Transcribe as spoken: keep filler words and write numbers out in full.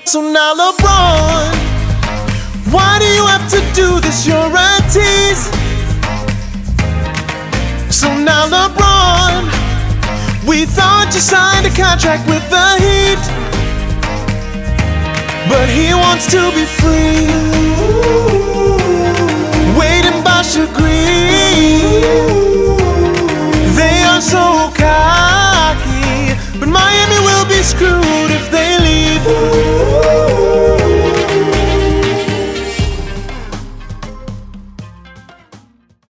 So now LeBron, why do you have to do this? You're a tease. So now LeBron, we thought you signed a contract with the Heat, but he wants to be